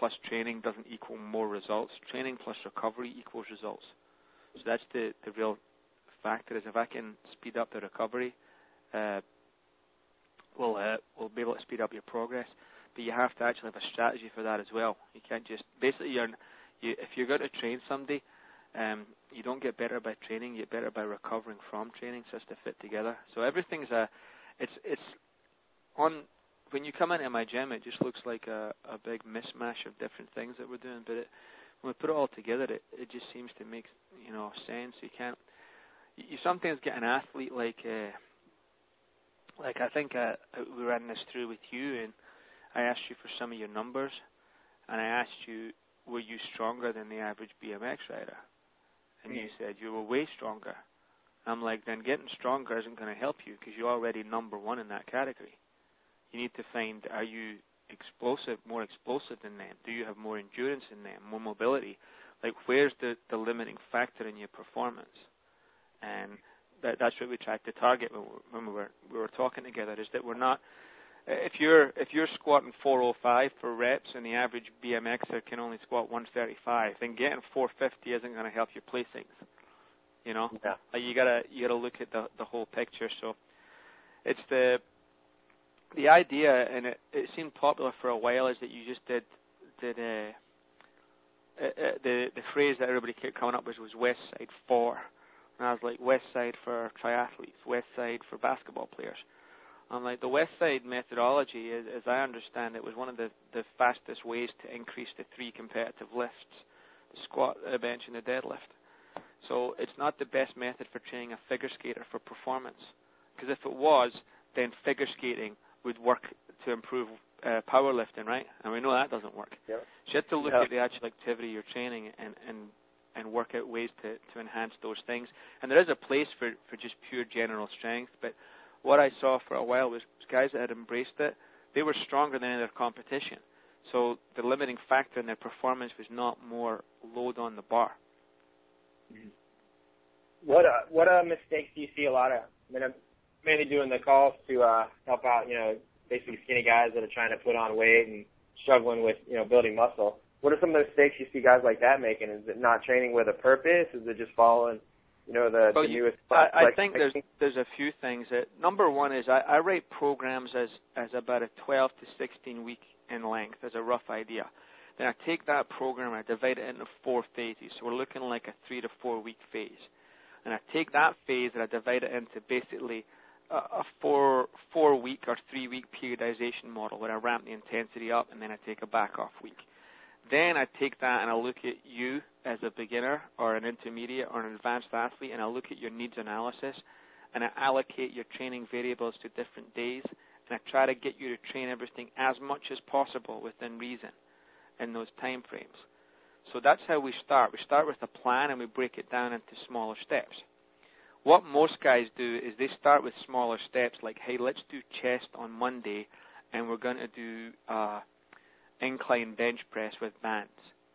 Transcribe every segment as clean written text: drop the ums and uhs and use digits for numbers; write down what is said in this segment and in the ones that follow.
plus training doesn't equal more results. Training plus recovery equals results. So that's the real factor, is if I can speed up the recovery, we'll be able to speed up your progress. But you have to actually have a strategy for that as well. You can't just, basically, if you're going to train somebody, you don't get better by training, you get better by recovering from training, so it's to fit together. So everything's it's on, when you come into my gym, it just looks like a big mismatch of different things that we're doing, but when we put it all together, it just seems to make, sense. You sometimes get an athlete like I think we ran this through with you, and I asked you for some of your numbers, and I asked you, were you stronger than the average BMX rider? And you said you were way stronger. I'm like, then getting stronger isn't going to help you because you're already number one in that category. You need to find, are you more explosive than them? Do you have more endurance than them, more mobility? Like, where's the limiting factor in your performance? And that's what we tried to target when we were talking together, is that we're not, if you're squatting 405 for reps and the average BMXer can only squat 135, then getting 450 isn't going to help your placings. Yeah. You gotta look at the whole picture. So it's the idea, and it seemed popular for a while, is that you just did the phrase that everybody kept coming up with was West Side for. And I was like, West Side for triathletes, West Side for basketball players. I'm like, the West Side methodology, as I understand it, was one of the fastest ways to increase the 3 competitive lifts, the squat, the bench, and the deadlift. So it's not the best method for training a figure skater for performance. Because if it was, then figure skating would work to improve powerlifting, right? And we know that doesn't work. Yep. So you have to look at the actual activity you're training and work out ways to enhance those things. And there is a place for just pure general strength, but what I saw for a while was guys that had embraced it, they were stronger than any other competition. So the limiting factor in their performance was not more load on the bar. Mm-hmm. What mistakes do you see a lot of? I mean, I'm mainly doing the calls to help out, basically skinny guys that are trying to put on weight and struggling with, building muscle. What are some of the mistakes you see guys like that making? Is it not training with a purpose? Is it just following, the newest? I think there's a few things. Number one is I rate programs as about a 12 to 16 week in length, as a rough idea. Then I take that program and I divide it into 4 phases. So we're looking like a 3 to 4 week phase. And I take that phase and I divide it into basically a 4 week or 3 week periodization model where I ramp the intensity up and then I take a back off week. Then I take that and I look at you as a beginner or an intermediate or an advanced athlete, and I look at your needs analysis and I allocate your training variables to different days, and I try to get you to train everything as much as possible within reason in those time frames. So that's how we start. We start with a plan and we break it down into smaller steps. What most guys do is they start with smaller steps, like, hey, let's do chest on Monday and we're going to do incline bench press with bands.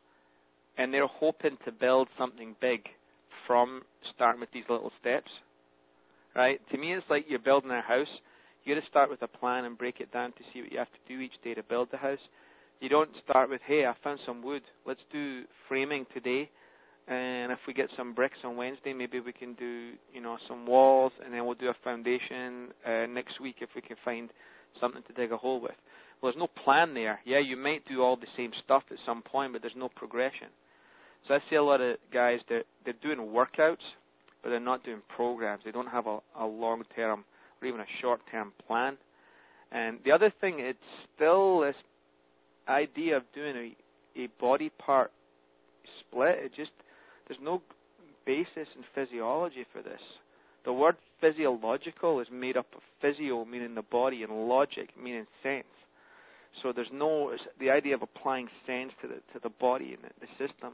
And they're hoping to build something big from starting with these little steps, right? To me, it's like you're building a house. You got to start with a plan and break it down to see what you have to do each day to build the house. You don't start with, hey, I found some wood. Let's do framing today. And if we get some bricks on Wednesday, maybe we can do, some walls, and then we'll do a foundation next week if we can find something to dig a hole with. Well, there's no plan there. Yeah, you might do all the same stuff at some point, but there's no progression. So I see a lot of guys, they're doing workouts, but they're not doing programs. They don't have a long-term or even a short-term plan. And the other thing, it's still this idea of doing a body part split. There's no basis in physiology for this. The word physiological is made up of physio, meaning the body, and logic, meaning sense. So there's the idea of applying sense to the body and the systems.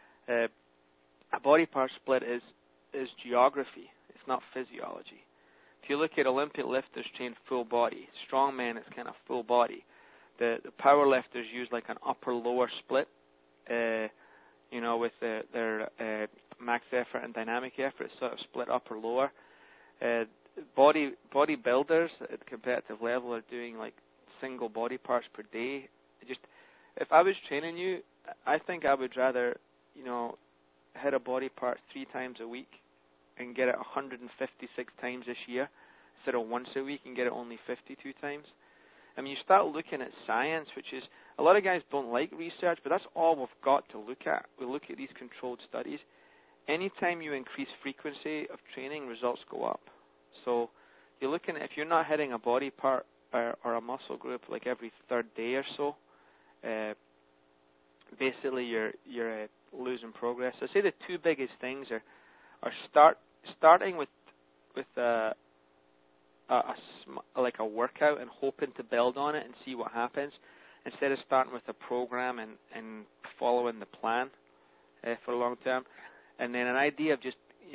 A body part split is geography. It's not physiology. If you look at Olympic lifters train full body, strongman it's kind of full body. The power lifters use like an upper-lower split, with their max effort and dynamic effort. It's sort of split upper-lower. Bodybuilders at the competitive level are doing like single body parts per day. if I was training you, I think I would rather, hit a body part 3 times a week and get it 156 times this year instead of once a week and get it only 52 times. I mean, you start looking at science, which is, a lot of guys don't like research, but that's all we've got to look at. We look at these controlled studies. Anytime you increase frequency of training, results go up. So you're looking at, if you're not hitting a body part or a muscle group like every third day or so, basically you're losing progress. So I'd say the 2 biggest things are starting with like a workout and hoping to build on it and see what happens, instead of starting with a program and following the plan for long term. And then an idea of just,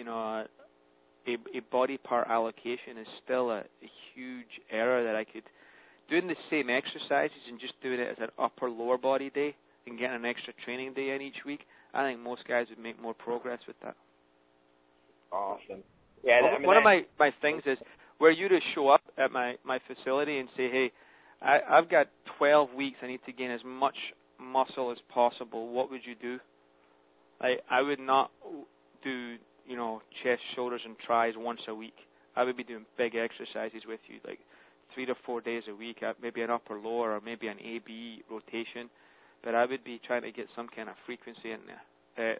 a body part allocation is still a huge error that I could, doing the same exercises and just doing it as an upper lower body day and getting an extra training day in each week. I think most guys would make more progress with that. Awesome. Yeah. One of my things is, were you to show up at my facility and say, hey, I've got 12 weeks, I need to gain as much muscle as possible, what would you do? I would not do, chest, shoulders, and tries once a week. I would be doing big exercises with you, like 3 to 4 days a week, maybe an upper lower or maybe an AB rotation. But I would be trying to get some kind of frequency in there.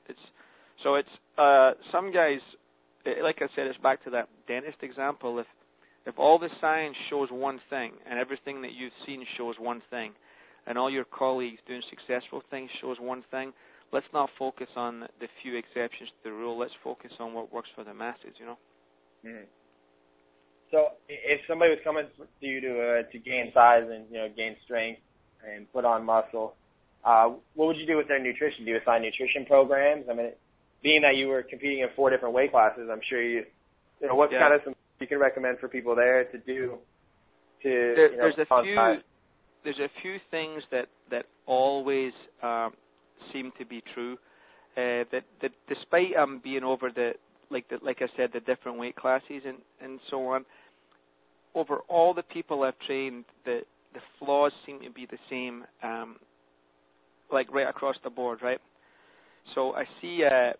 Some guys, like I said, it's back to that dentist example. If all the science shows one thing and everything that you've seen shows one thing, and all your colleagues doing successful things shows one thing, let's not focus on the few exceptions to the rule. Let's focus on what works for the masses, Mm-hmm. So if somebody was coming to you to gain size and gain strength and put on muscle, what would you do with their nutrition? Do you assign nutrition programs? I mean, being that you were competing in 4 different weight classes, I'm sure what's kind of some you can recommend for people there to do there's a few things that always seem to be true. That despite being over like I said, the different weight classes and so on, over all the people I've trained, the flaws seem to be the same, like right across the board, right? So I see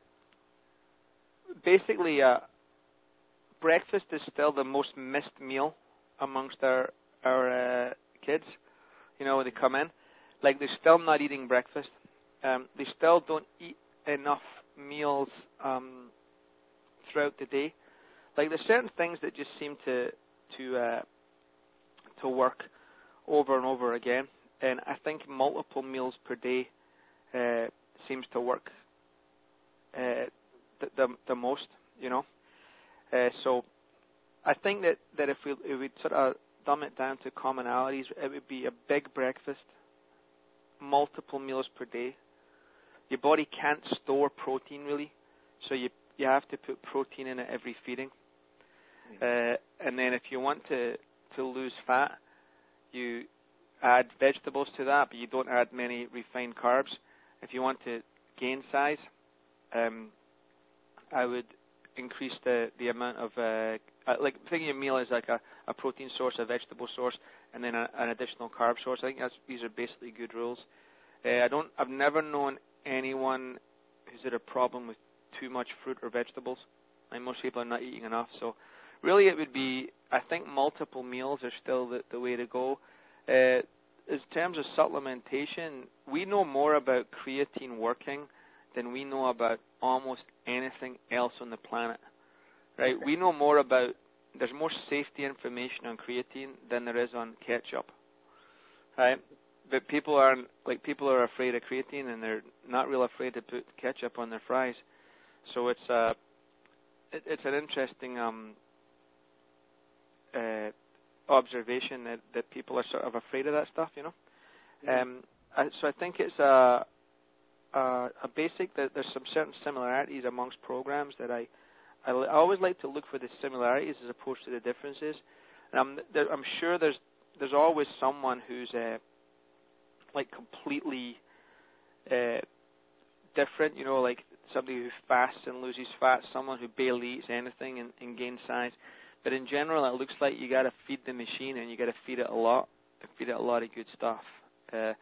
basically breakfast is still the most missed meal amongst our kids. When they come in, like they're still not eating breakfast. They still don't eat enough meals throughout the day. Like there's certain things that just seem to work over and over again, and I think multiple meals per day seems to work the most. So I think that if we sort of dumb it down to commonalities, it would be a big breakfast, multiple meals per day. Your body can't store protein really, so you have to put protein in it every feeding. And then if you want to lose fat, you add vegetables to that, but you don't add many refined carbs. If you want to gain size, I would increase the amount of like think of your meal as like a protein source, a vegetable source, and then an additional carb source. I think these are basically good rules. I've never known anyone who's had a problem with too much fruit or vegetables. And most people are not eating enough. So really it would be, I think multiple meals are still the way to go. In terms of supplementation, we know more about creatine working than we know about almost anything else on the planet. Right? We know more about, there's more safety information on creatine than there is on ketchup. Right? But people are afraid of creatine, and they're not real afraid to put ketchup on their fries. So it's an interesting observation that people are sort of afraid of that stuff, So I think it's a basic that there's some certain similarities amongst programs that I always like to look for the similarities as opposed to the differences. And I'm sure there's always someone who's like completely different, like somebody who fasts and loses fat, someone who barely eats anything and gains size. But in general, it looks like you got to feed the machine, and you got to feed it a lot of good stuff.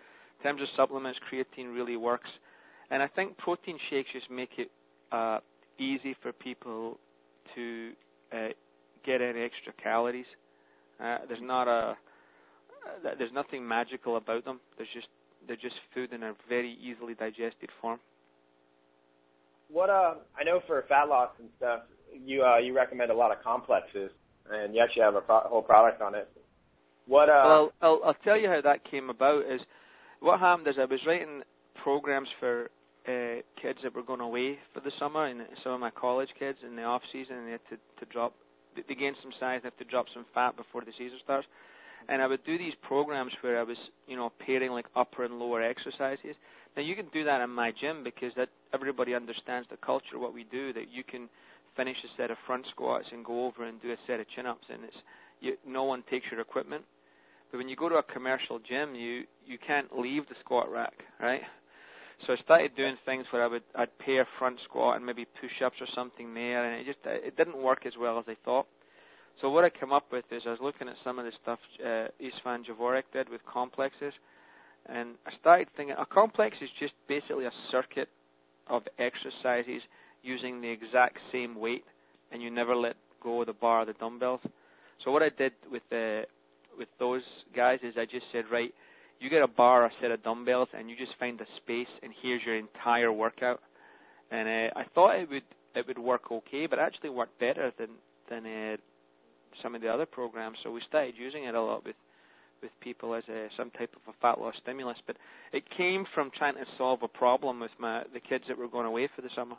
terms of supplements, creatine really works. And I think protein shakes just make it easy for people to get any extra calories. There's nothing magical about them. They're just food in a very easily digested form. What I know for fat loss and stuff, you recommend a lot of complexes, and you actually have a whole product on it. Well, I'll tell you how that came about. Is what happened is I was writing programs for kids that were going away for the summer, and some of my college kids in the off season, and they had to gain some size, they have to drop some fat before the season starts. And I would do these programs where I was, pairing like upper and lower exercises. Now you can do that in my gym because that everybody understands the culture, what we do, that you can finish a set of front squats and go over and do a set of chin-ups, and no one takes your equipment. But when you go to a commercial gym, you can't leave the squat rack, right? So I started doing things where I'd pair front squat and maybe push-ups or something there, and it didn't work as well as I thought. So what I came up with is I was looking at some of the stuff Istvan Javorek did with complexes, and I started thinking a complex is just basically a circuit of exercises using the exact same weight, and you never let go of the bar or the dumbbells. So what I did with those guys is I just said, right, you get a bar or a set of dumbbells, and you just find a space, and here's your entire workout. And I thought it would work okay, but it actually worked better than some of the other programs. So we started using it a lot with people as some type of a fat loss stimulus. But it came from trying to solve a problem with the kids that were going away for the summer.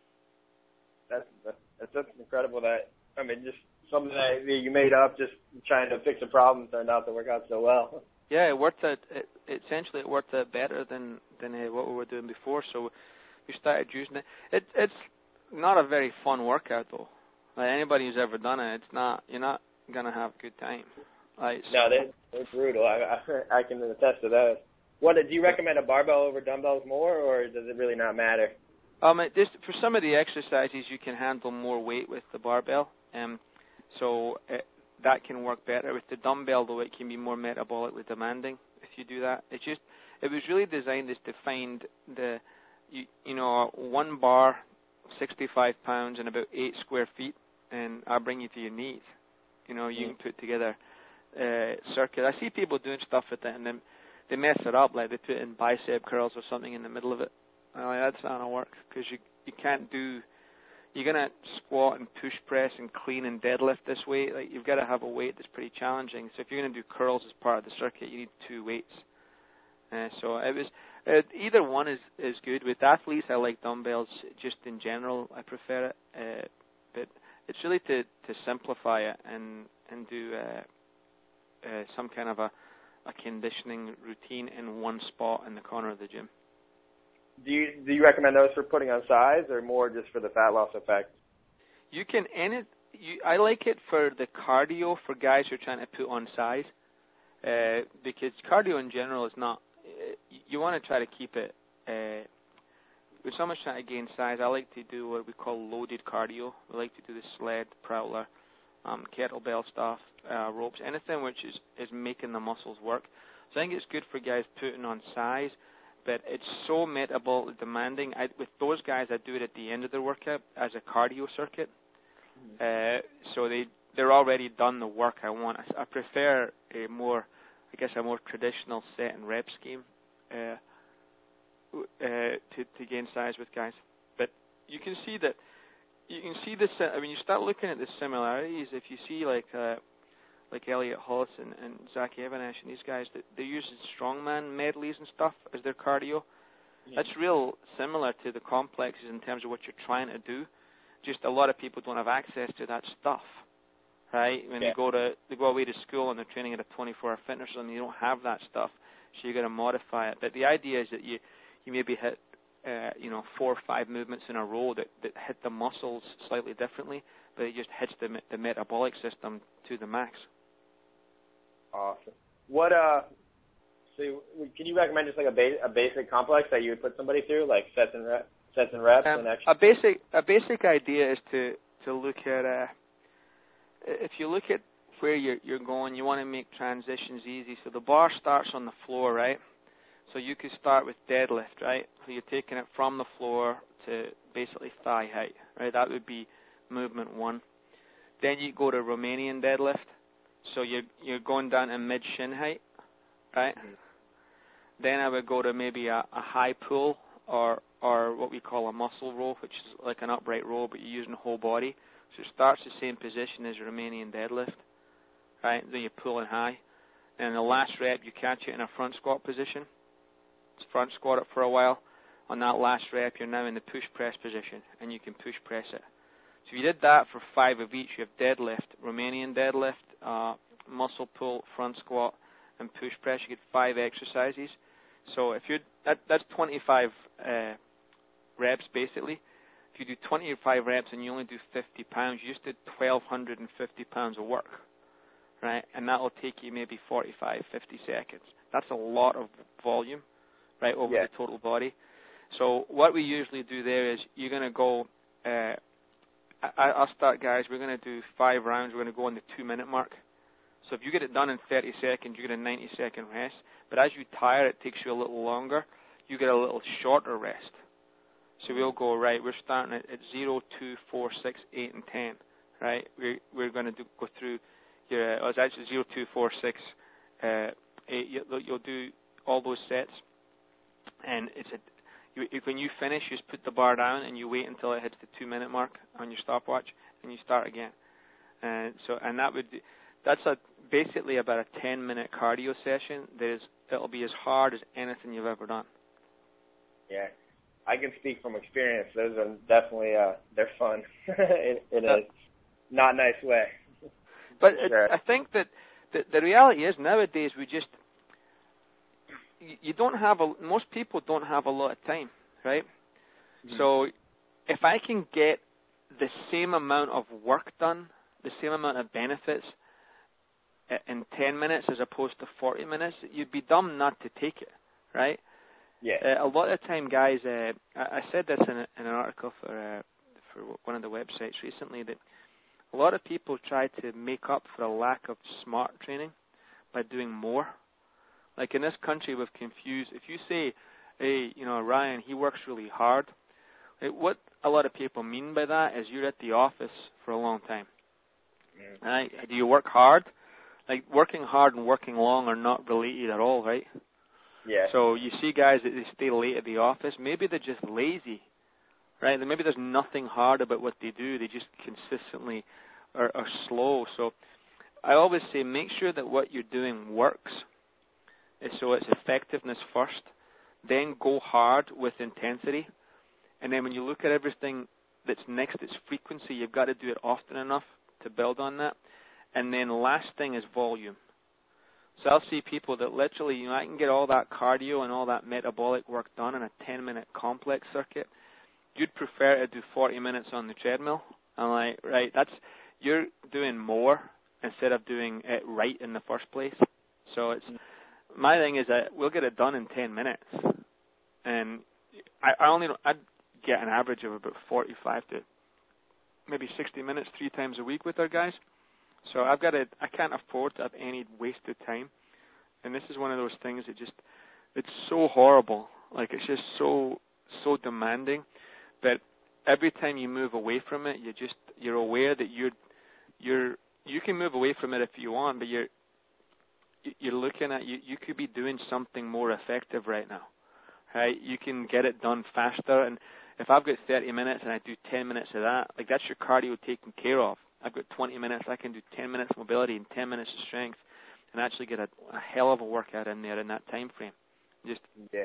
That's incredible. Just something that you made up, just trying to fix a problem, turned out to work out so well. Yeah, it worked out. Essentially, it worked out better than what we were doing before. So we started using it. It's not a very fun workout though. Like anybody who's ever done it, you're not gonna have a good time. No, they're brutal. I can attest to those. Do you recommend a barbell over dumbbells more, or does it really not matter? For some of the exercises, you can handle more weight with the barbell, so that can work better. With the dumbbell, though, it can be more metabolically demanding if you do that. It was really designed as to find one bar, 65 pounds, and about 8 square feet, and I'll bring you to your knees. You can put together circuit. I see people doing stuff with it, and then they mess it up, like they put in bicep curls or something in the middle of it. That's not gonna work because you can't do. You're gonna squat and push press and clean and deadlift this way. Like you've got to have a weight that's pretty challenging. So if you're gonna do curls as part of the circuit, you need 2 weights. So it was either one is good. With athletes, I like dumbbells. Just in general, I prefer it. But it's really to simplify it and do some kind of a conditioning routine in one spot in the corner of the gym. Do you recommend those for putting on size, or more just for the fat loss effect? You can I like it for the cardio for guys who are trying to put on size, because cardio in general is not. You want to try to keep it. With someone trying to gain size, I like to do what we call loaded cardio. We like to do the sled, prowler, kettlebell stuff, ropes, anything which is making the muscles work. So I think it's good for guys putting on size, but it's so metabolically demanding. With those guys, I do it at the end of their workout as a cardio circuit. So they're already done the work I want. I prefer a more traditional set and rep scheme to gain size with guys. But you can see that. You can see this. You start looking at the similarities. If you see like Elliot Hollis and Zach Evanesh and these guys, that they're using strongman medleys and stuff as their cardio. Yeah. That's real similar to the complexes in terms of what you're trying to do. Just a lot of people don't have access to that stuff, right? When they go away to school and they're training at a 24-hour fitness and you don't have that stuff, so you got to modify it. But the idea is that you maybe hit 4 or 5 movements in a row that hit the muscles slightly differently, but it just hits the metabolic system to the max. Awesome. So can you recommend just like a basic complex that you would put somebody through, like sets and reps and extra? A basic idea is to look at if you look at where you're going, you want to make transitions easy. So the bar starts on the floor, right? So you could start with deadlift, right? So you're taking it from the floor to basically thigh height, right? That would be movement 1. Then you go to Romanian deadlift. So you're going down to mid shin height, right? Mm-hmm. Then I would go to maybe a high pull or what we call a muscle row, which is like an upright row, but you're using the whole body. So it starts the same position as Romanian deadlift, right? Then you pull in high. And in the last rep, you catch it in a front squat position. Just front squat it for a while. On that last rep, you're now in the push press position, and you can push press it. So if you did that for 5 of each, you have deadlift, Romanian deadlift, muscle pull, front squat, and push press. You get 5 exercises. So if that's 25 reps basically. If you do 25 reps and you only do 50 pounds, you just did 1,250 pounds of work, right? And that will take you maybe 45, 50 seconds. That's a lot of volume, right, over the total body. So what we usually do there is you're going to go, I'll start, guys, we're going to do 5 rounds. We're going to go on the 2-minute mark. So if you get it done in 30 seconds, you get a 90-second rest. But as you tire, it takes you a little longer. You get a little shorter rest. So we'll go, right, we're starting at 0, 2, 4, 6, 8, and 10, right? We're going to go through your, it's actually 0, 2, 4, 6, 8. You'll do all those sets. And when you finish, you just put the bar down and you wait until it hits the 2-minute mark on your stopwatch, and you start again. And that's basically about a 10-minute cardio session. It'll be as hard as anything you've ever done. Yeah, I can speak from experience. Those are definitely they're fun in a not nice way. But I think that the reality is nowadays most people don't have a lot of time, right? Mm-hmm. So if I can get the same amount of work done, the same amount of benefits in 10 minutes as opposed to 40 minutes, you'd be dumb not to take it, right? Yeah. A lot of time, guys, I said this in an article for one of the websites recently, that a lot of people try to make up for a lack of smart training by doing more. Like in this country, we've confused. If you say, hey, Ryan, he works really hard, what a lot of people mean by that is you're at the office for a long time. Mm-hmm. Right? Do you work hard? Like, working hard and working long are not related at all, right? Yeah. So you see guys that they stay late at the office. Maybe they're just lazy, right? Maybe there's nothing hard about what they do. They just consistently are slow. So I always say make sure that what you're doing works. So it's effectiveness first. Then go hard with intensity. And then when you look at everything that's next, it's frequency. You've got to do it often enough to build on that. And then the last thing is volume. So I'll see people that literally, I can get all that cardio and all that metabolic work done in a 10-minute complex circuit. You'd prefer to do 40 minutes on the treadmill. I'm like, right, you're doing more instead of doing it right in the first place. So my thing is that we'll get it done in 10 minutes. And I'd get an average of about 45 to maybe 60 minutes 3 times a week with our guys. So I can't afford to have any wasted time. And this is one of those things that it's so horrible. Like, it's just so demanding that every time you move away from it, you're aware that you can move away from it if you want, but you're looking at, you could be doing something more effective right now, right? You can get it done faster. And if I've got 30 minutes and I do 10 minutes of that, like, that's your cardio taken care of. I've got 20 minutes, I can do 10 minutes of mobility and 10 minutes of strength and actually get a hell of a workout in there in that time frame. Exactly.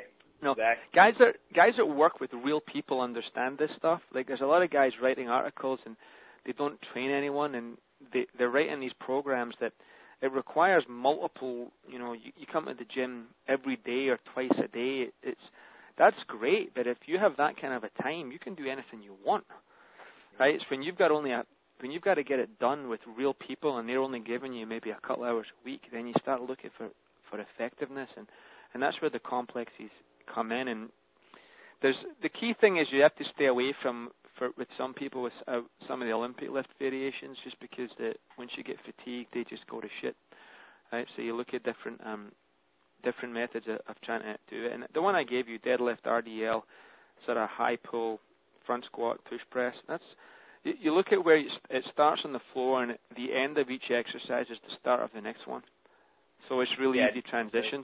Guys that work with real people understand this stuff. Like, there's a lot of guys writing articles and they don't train anyone, and they're writing these programs that it requires multiple, you come to the gym every day or twice a day. That's great, but if you have that kind of a time, you can do anything you want, right? It's when you've got to get it done with real people and they're only giving you maybe a couple hours a week, then you start looking for effectiveness, and that's where the complexes come in. And the key thing is you have to stay away with some people with some of the Olympic lift variations, just because once you get fatigued, they just go to shit, right? So you look at different different methods of trying to do it. And the one I gave you, deadlift, RDL, sort of high pull, front squat, push press. You look at where it starts on the floor, and the end of each exercise is the start of the next one. So it's really easy transitions.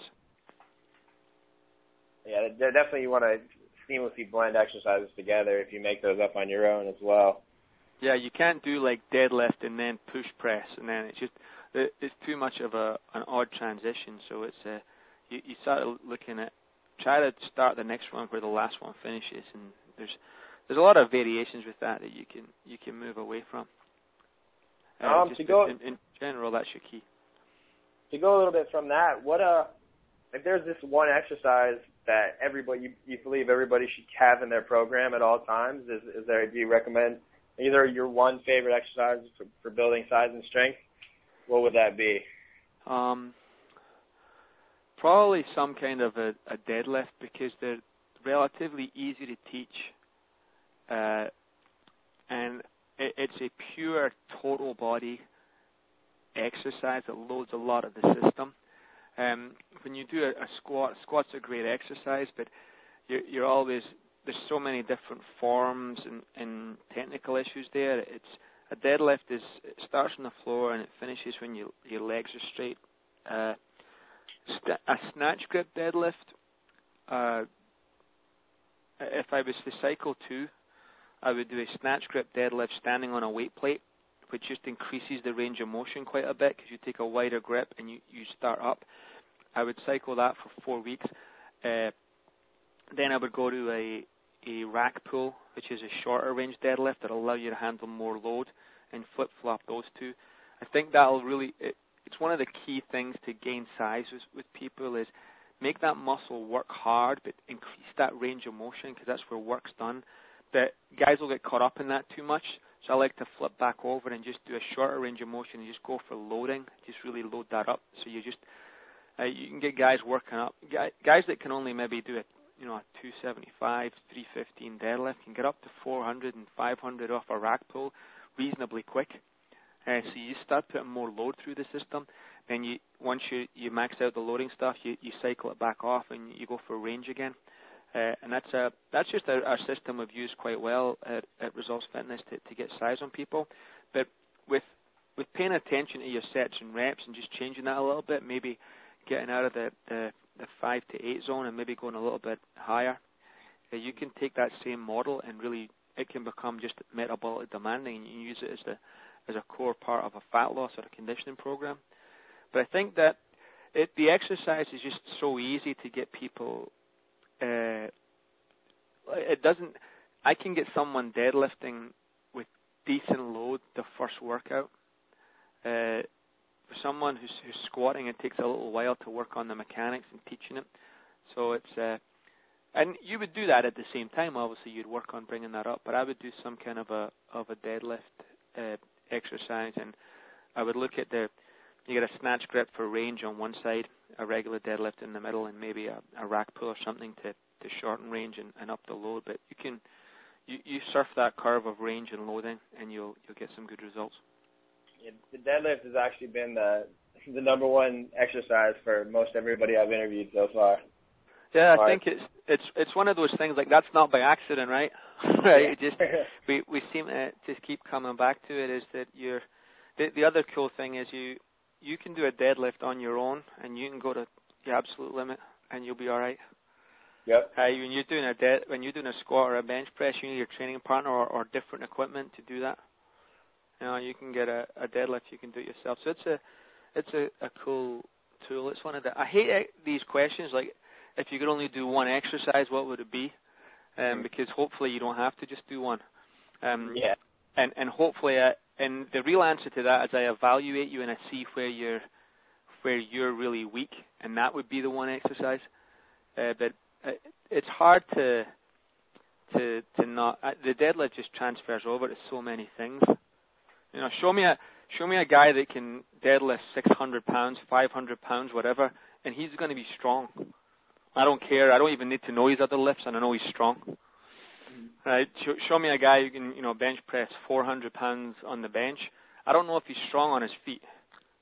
Yeah, definitely you want to seamlessly blend exercises together if you make those up on your own as well. Yeah, you can't do like deadlift and then push press, and then it's too much of an odd transition. So it's you start looking at, try to start the next one where the last one finishes, and there's a lot of variations with that you can move away from. In general, that's your key. To go a little bit from that, what if there's this one exercise that you believe everybody should have in their program at all times? Do you recommend either your one favorite exercise for building size and strength? What would that be? Probably some kind of a deadlift, because they're relatively easy to teach, and it's a pure total body exercise that loads a lot of the system. When you do a squat's a great exercise, but you're always, there's so many different forms and technical issues there. A deadlift it starts on the floor and it finishes when your legs are straight. A snatch grip deadlift, if I was to cycle too, I would do a snatch grip deadlift standing on a weight plate, which just increases the range of motion quite a bit because you take a wider grip and you start up. I would cycle that for 4 weeks. Then I would go to a rack pull, which is a shorter range deadlift that will allow you to handle more load, and flip-flop those two. I think that'll really, it's one of the key things to gain size with people is make that muscle work hard, but increase that range of motion, because that's where work's done. But guys will get caught up in that too much, so I like to flip back over and just do a shorter range of motion and just go for loading, just really load that up. So you can get guys working up. Guys that can only maybe do a 275, 315 deadlift can get up to 400 and 500 off a rack pull reasonably quick. So you start putting more load through the system. Then once you max out the loading stuff, you cycle it back off and you go for range again. And that's just our system we've used quite well at Results Fitness to get size on people. But with paying attention to your sets and reps and just changing that a little bit, maybe getting out of the 5 to 8 zone and maybe going a little bit higher, you can take that same model and really it can become just metabolically demanding, and you use it as a core part of a fat loss or a conditioning program. But I think that the exercise is just so easy to get people. I can get someone deadlifting with decent load the first workout. For someone who's squatting, it takes a little while to work on the mechanics and teaching it. So it's and you would do that at the same time. Obviously, you'd work on bringing that up. But I would do some kind of a deadlift exercise, and I would look at you get a snatch grip for range on one side, a regular deadlift in the middle, and maybe a rack pull or something to shorten range and up the load. But you surf that curve of range and loading, and you'll get some good results. Yeah, the deadlift has actually been the number one exercise for most everybody I've interviewed so far. Yeah, I think it's one of those things, like, that's not by accident, right? Right. It just we seem to just keep coming back to it. Is that the other cool thing is you can do a deadlift on your own, and you can go to the absolute limit, and you'll be all right. Yep. When you're doing a squat or a bench press, you need your training partner or different equipment to do that. You can get a deadlift, you can do it yourself. So it's a cool tool. It's one of I hate these questions, like, if you could only do one exercise, what would it be? Because hopefully you don't have to just do one. And hopefully, and the real answer to that is I evaluate you and I see where you're really weak, and that would be the one exercise. But it's hard to not. The deadlift just transfers over to so many things. Show me a guy that can deadlift 600 pounds, 500 pounds, whatever, and he's going to be strong. I don't care. I don't even need to know his other lifts, and I know he's strong. Right? Show me a guy who can, bench press 400 pounds on the bench. I don't know if he's strong on his feet.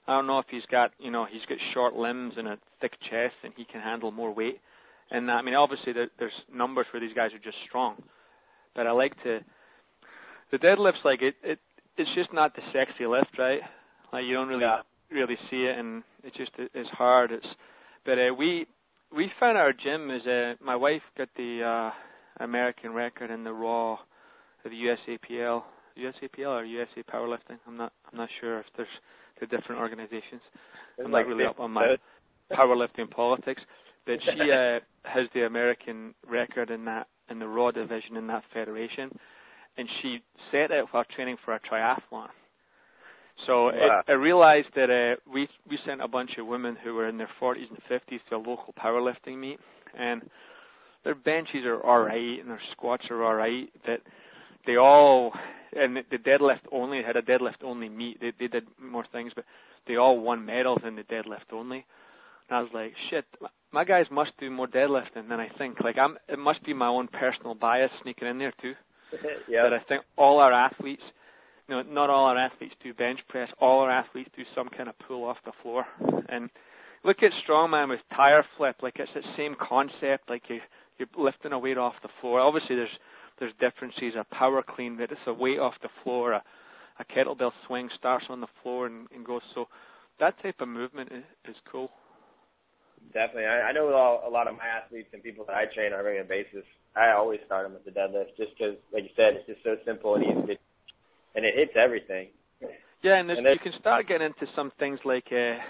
I don't know if he's got short limbs and a thick chest and he can handle more weight. And I mean, obviously there's numbers where these guys are just strong, but I like the deadlift's like it's just not the sexy lift, right? Like you don't really see it, and it's hard. But we found our gym is my wife got the American record in the raw of the USAPL or USA Powerlifting. I'm not sure if there's the different organizations. I'm not really up on my powerlifting politics, but she has the American record in the raw division in that federation, and she set it while training for a triathlon. So I realized that we sent a bunch of women who were in their 40s and 50s to a local powerlifting meet, and their benches are all right and their squats are all right, but they all, and the deadlift only had a deadlift only meet. They did more things, but they all won medals in the deadlift only. And I was like, shit, my guys must do more deadlifting than I think. Like it must be my own personal bias sneaking in there too. Yeah. But I think all our athletes, not all our athletes do bench press. All our athletes do some kind of pull off the floor. And look at strongman with tire flip. Like it's the same concept. Like you're lifting a weight off the floor. Obviously there's differences. A power clean, but it's a weight off the floor. A kettlebell swing starts on the floor and goes. So that type of movement is cool. Definitely. I know a lot of my athletes and people that I train on a regular basis, I always start them with the deadlift just because, like you said, it's just so simple and easy, and it hits everything. Yeah, and you can start getting into some things like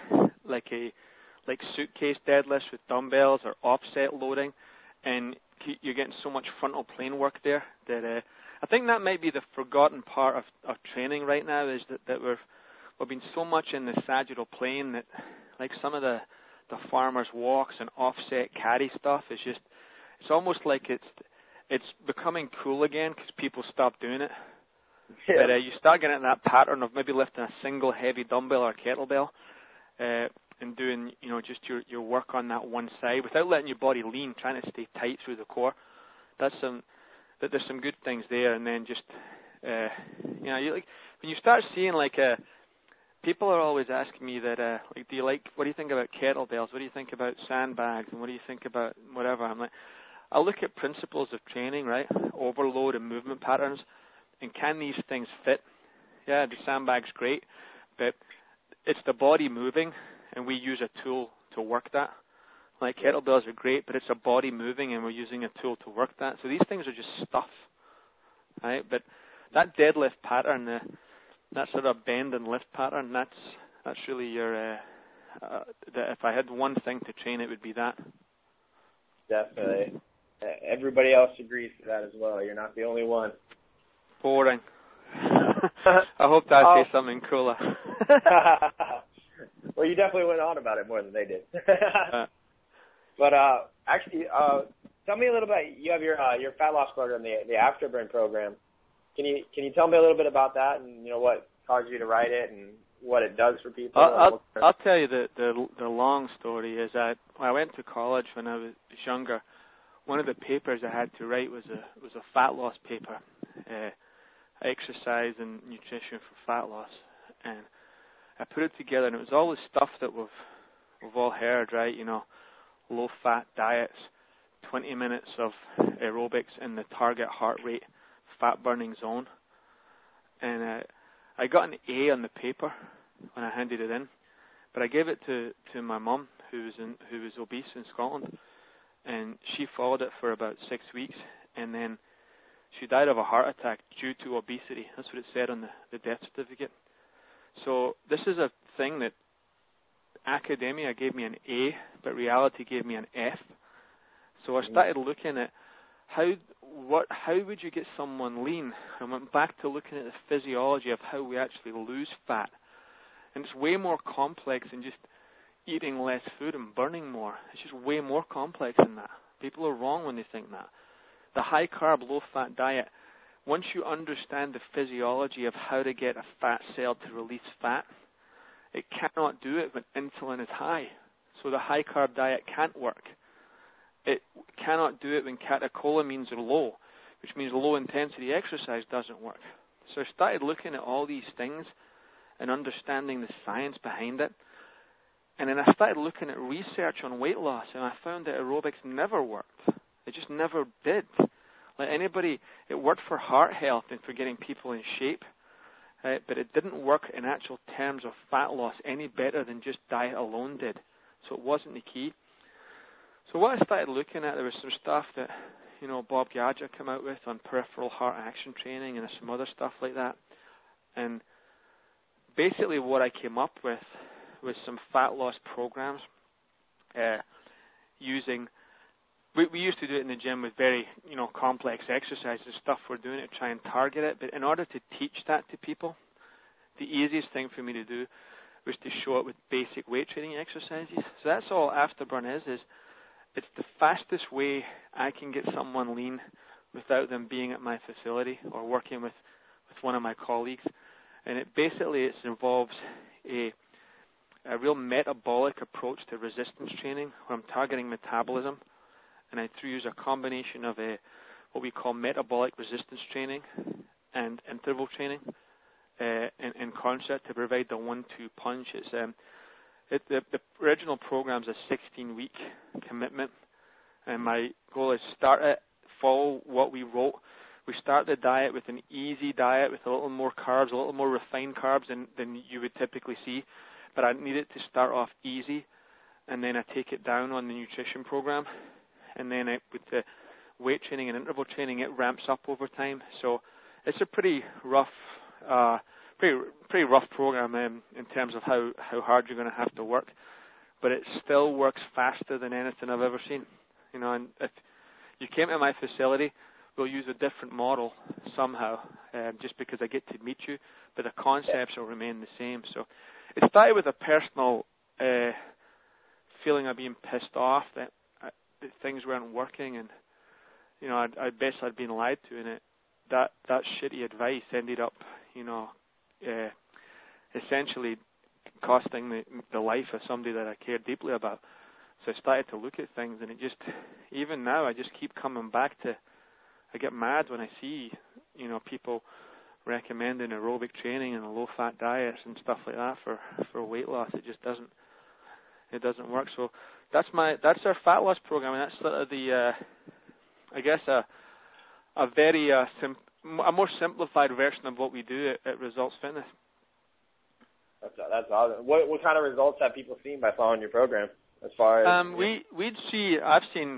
suitcase deadlifts with dumbbells or offset loading, and you're getting so much frontal plane work there that I think that might be the forgotten part of training right now is that we've been so much in the sagittal plane that like some of the farmers walks and offset caddy stuff is just, it's almost like it's becoming cool again because people stop doing it. Yeah. But you start getting in that pattern of maybe lifting a single heavy dumbbell or kettlebell and doing just your work on that one side without letting your body lean, trying to stay tight through the core. There's some good things there. And then just you like when you start seeing like people are always asking me that, what do you think about kettlebells? What do you think about sandbags? And what do you think about whatever? I'm like, I look at principles of training, right? Overload and movement patterns. And can these things fit? Yeah, the sandbag's great, but it's the body moving, and we use a tool to work that. Like kettlebells are great, but it's a body moving, and we're using a tool to work that. So these things are just stuff, right? But that deadlift pattern, that sort of bend and lift pattern, that's really your. If I had one thing to train, it would be that. Definitely. Everybody else agrees to that as well. You're not the only one. Boring. I hope I say something cooler. Well, you definitely went on about it more than they did. But actually, tell me a little bit. You have your fat loss program, the Afterburn program. Can you tell me a little bit about that and what caused you to write it and what it does for people? I'll tell you the long story is that when I went to college when I was younger, one of the papers I had to write was a fat loss paper, exercise and nutrition for fat loss, and I put it together, and it was all the stuff that we've all heard, right? Low fat diets, 20 minutes of aerobics in the target heart rate, fat burning zone, and I got an A on the paper when I handed it in, but I gave it to my mum who was obese in Scotland, and she followed it for about 6 weeks, and then she died of a heart attack due to obesity. That's what it said on the death certificate. So this is a thing that academia gave me an A, but reality gave me an F. So I started looking at how would you get someone lean? I went back to looking at the physiology of how we actually lose fat. And it's way more complex than just eating less food and burning more. It's just way more complex than that. People are wrong when they think that. The high-carb, low-fat diet, once you understand the physiology of how to get a fat cell to release fat, it cannot do it when insulin is high. So the high-carb diet can't work. It cannot do it when catecholamines are low, which means low-intensity exercise doesn't work. So I started looking at all these things, and understanding the science behind it. And then I started looking at research on weight loss, and I found that aerobics never worked. It just never did. Like anybody, it worked for heart health and for getting people in shape, but it didn't work in actual terms of fat loss any better than just diet alone did. So it wasn't the key. So what I started looking at, there was some stuff that, Bob Gadget came out with on peripheral heart action training and some other stuff like that. And basically what I came up with was some fat loss programs using, we used to do it in the gym with very, complex exercises, stuff we're doing to try and target it. But in order to teach that to people, the easiest thing for me to do was to show it with basic weight training exercises. So that's all Afterburn is it's the fastest way I can get someone lean without them being at my facility or working with one of my colleagues. And it involves a real metabolic approach to resistance training where I'm targeting metabolism. And I use a combination of what we call metabolic resistance training and interval training in concert to provide the 1-2 punch. The original program's a 16-week commitment, and my goal is follow what we wrote. We start the diet with an easy diet with a little more carbs, a little more refined carbs than you would typically see, but I need it to start off easy, and then I take it down on the nutrition program, and then with the weight training and interval training, it ramps up over time. So it's a pretty rough program in terms of how hard you're going to have to work, but it still works faster than anything I've ever seen. And if you came to my facility, we'll use a different model somehow, just because I get to meet you, but the concepts will remain the same. So it started with a personal feeling of being pissed off that things weren't working, and I basically had been lied to, and that shitty advice ended up, essentially costing the life of somebody that I cared deeply about. So I started to look at things, and even now, I just keep coming back to, I get mad when I see, people recommending aerobic training and low-fat diets and stuff like that for weight loss. It just doesn't work. So that's our fat loss program, and that's sort of the, I guess a very a more simplified version of what we do at Results Fitness. That's awesome. What kind of results have people seen by following your program? As far as I've seen,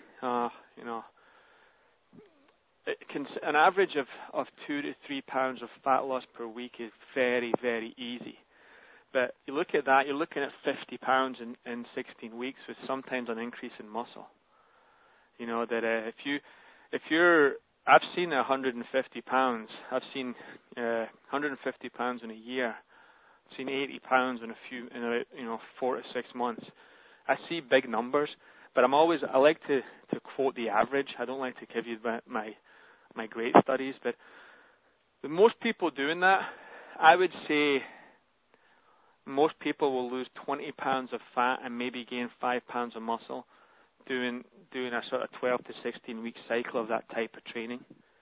an average of 2 to 3 pounds of fat loss per week is very, very easy. But you look at that, you're looking at 50 pounds in 16 weeks with sometimes an increase in muscle. I've seen 150 pounds. I've seen 150 pounds in a year. I've seen 80 pounds in 4 to 6 months. I see big numbers, but I like to quote the average. I don't like to give you my great studies, but with most people doing that, I would say most people will lose 20 pounds of fat and maybe gain 5 pounds of muscle doing a sort of 12 to 16 week cycle of that type of training.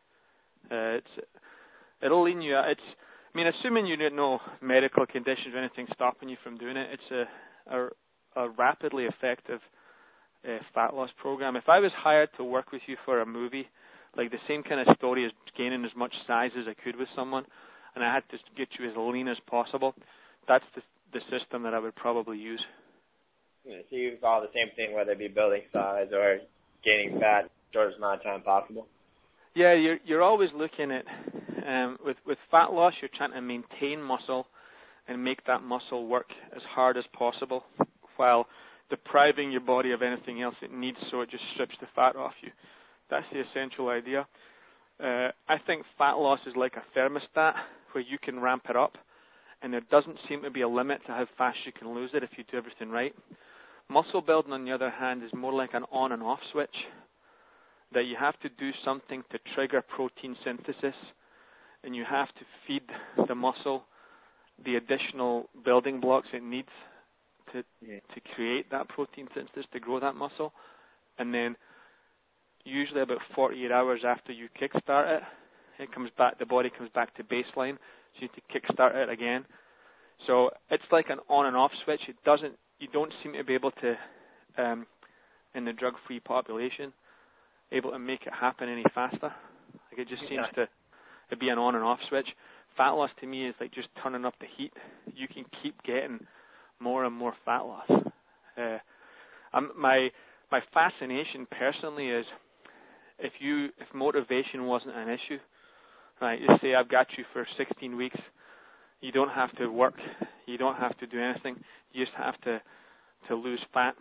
It'll lean you out. Assuming you didn't know medical conditions or anything stopping you from doing it, it's a rapidly effective fat loss program. If I was hired to work with you for a movie, like the same kind of story as gaining as much size as I could with someone, and I had to get you as lean as possible, that's the system that I would probably use. Yeah, so you follow the same thing, whether it be building size or gaining fat, shortest amount of time possible? Yeah, you're always looking at, with fat loss, you're trying to maintain muscle and make that muscle work as hard as possible while depriving your body of anything else it needs so it just strips the fat off you. That's the essential idea. I think fat loss is like a thermostat where you can ramp it up, and there doesn't seem to be a limit to how fast you can lose it if you do everything right. Muscle building, on the other hand, is more like an on and off switch, that you have to do something to trigger protein synthesis, and you have to feed the muscle the additional building blocks it needs to create that protein synthesis to grow that muscle. And then usually about 48 hours after you kickstart it, the body comes back to baseline, so you need to kickstart it again. So it's like an on and off switch. You don't seem to be able to, in the drug-free population, able to make it happen any faster. Like it just seems to be an on and off switch. Fat loss to me is like just turning up the heat. You can keep getting more and more fat loss. My fascination personally is if motivation wasn't an issue, right? Just say I've got you for 16 weeks. You don't have to work. You don't have to do anything. You just have to lose fat.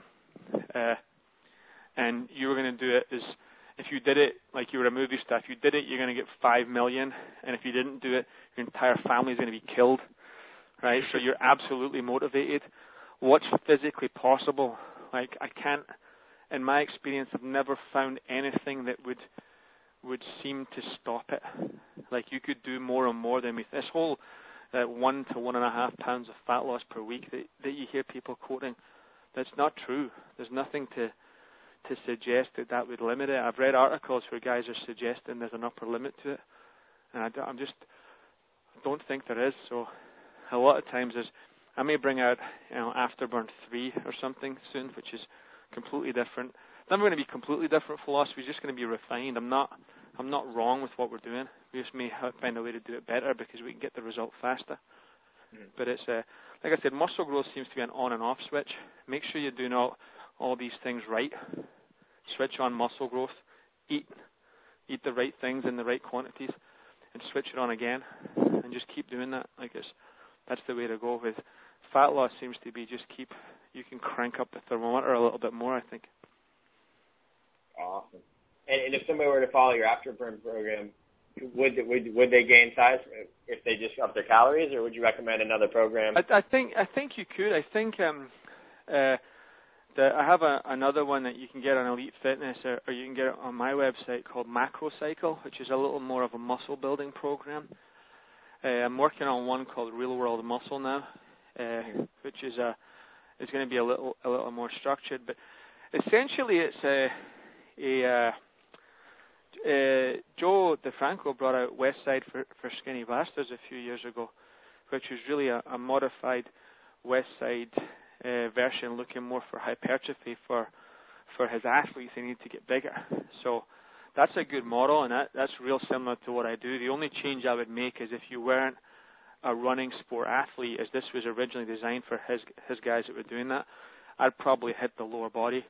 And you were going to do it as if you did it like you were a movie star. If you did it, you're going to get 5 million. And if you didn't do it, your entire family is going to be killed. Right? So you're absolutely motivated. What's physically possible? Like I can't. In my experience, I've never found anything that would seem to stop it. Like you could do more and more than this whole 1 to 1.5 pounds of fat loss per week that you hear people quoting. That's not true. There's nothing to suggest that would limit it. I've read articles where guys are suggesting there's an upper limit to it, and I don't think there is. So a lot of times I may bring out Afterburn 3 or something soon, which is completely different. It's never going to be completely different philosophy. It's just going to be refined. I'm not wrong with what we're doing. We just may find a way to do it better because we can get the result faster. But it's like I said, muscle growth seems to be an on and off switch. Make sure you're doing all these things right. Switch on muscle growth. Eat the right things in the right quantities, and switch it on again, and just keep doing that. That's the way to go. With fat loss seems to be you can crank up the thermometer a little bit more, I think. Awesome. And if somebody were to follow your Afterburn program, would they gain size if they just up their calories, or would you recommend another program? I think you could. I think I have another one that you can get on Elite Fitness, or you can get it on my website called Macrocycle, which is a little more of a muscle building program. I'm working on one called Real World Muscle now, which is going to be a little more structured. But essentially, it's Joe DeFranco brought out Westside for Skinny Bastards a few years ago, which was really a modified Westside version, looking more for hypertrophy for his athletes. They need to get bigger. So that's a good model, and that's real similar to what I do. The only change I would make is if you weren't a running sport athlete, as this was originally designed for his guys that were doing that, I'd probably hit the lower body,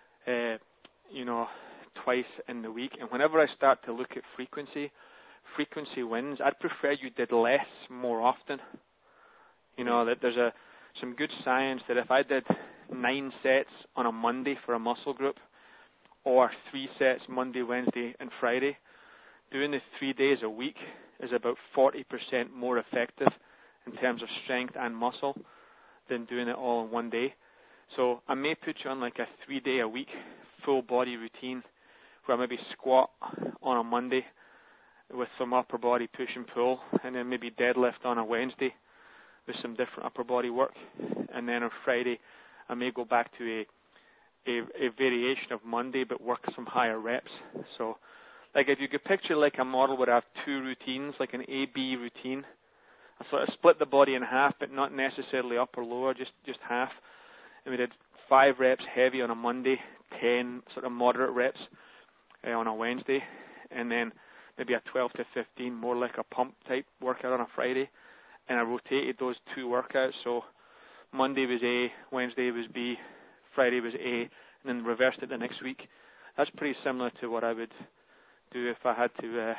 twice in the week. And whenever I start to look at frequency wins. I'd prefer you did less more often. That there's some good science that if I did 9 sets on a Monday for a muscle group, or 3 sets Monday, Wednesday, and Friday, doing the 3 days a week is about 40% more effective in terms of strength and muscle than doing it all in one day. So I may put you on like a 3-day-a-week full body routine where I maybe squat on a Monday with some upper body push and pull, and then maybe deadlift on a Wednesday with some different upper body work. And then on Friday, I may go back to a variation of Monday, but work some higher reps. So, like if you could picture like a model would have 2 routines, like an A-B routine. I sort of split the body in half, but not necessarily up or lower, just half. And we did 5 reps heavy on a Monday, 10 sort of moderate reps on a Wednesday, and then maybe a 12 to 15 more like a pump type workout on a Friday. And I rotated those 2 workouts. So Monday was A, Wednesday was B, Friday was A, and then reversed it the next week. That's pretty similar to what I would do if I had to,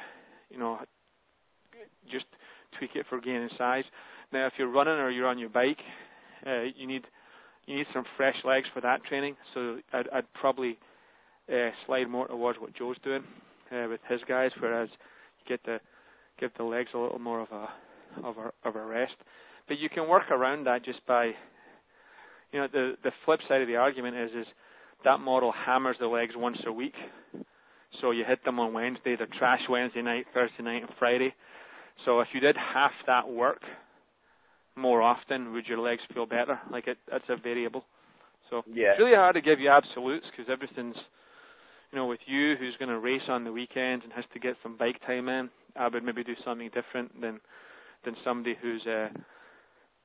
just tweak it for gaining size. Now, if you're running or you're on your bike, you need some fresh legs for that training. So I'd probably slide more towards what Joe's doing with his guys, whereas you get to give the legs a little more of a rest. But you can work around that just by, the flip side of the argument is that model hammers the legs once a week. So you hit them on Wednesday, they're trash Wednesday night, Thursday night, and Friday. So if you did half that work more often, would your legs feel better? That's a variable. So It's really hard to give you absolutes because everything's, with you who's going to race on the weekends and has to get some bike time in, I would maybe do something different than somebody who's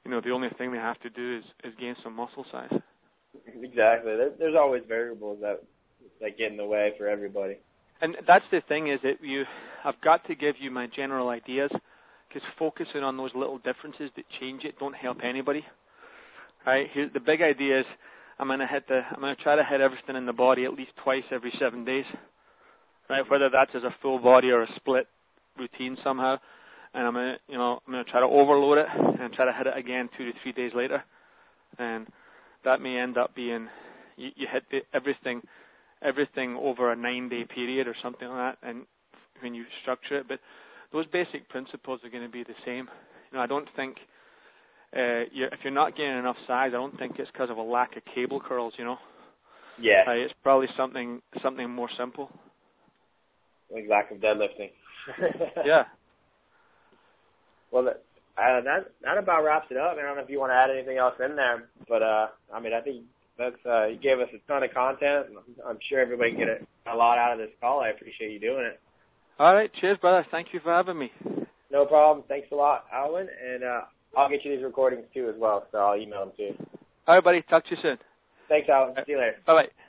the only thing they have to do is gain some muscle size. Exactly. There's always variables that get in the way for everybody. And that's the thing, is that I've got to give you my general ideas, because focusing on those little differences that change it don't help anybody. Right? The big idea is I'm going to try to hit everything in the body at least twice every 7 days. Right? Whether that's as a full body or a split routine somehow. And I'm going to try to overload it and try to hit it again 2 to 3 days later. And that may end up being, you hit everything over a 9-day period or something like that, and when you structure it. But those basic principles are going to be the same. I don't think, if you're not getting enough size, I don't think it's because of a lack of cable curls, Yeah. It's probably something more simple. Like lack of deadlifting. Yeah. Well, that about wraps it up. I don't know if you want to add anything else in there, but I think that's you gave us a ton of content. I'm sure everybody can get a lot out of this call. I appreciate you doing it. All right, cheers, brother. Thank you for having me. No problem. Thanks a lot, Alwyn, and I'll get you these recordings too as well, so I'll email them to you. All right, buddy. Talk to you soon. Thanks, Alwyn. See you later. Bye-bye.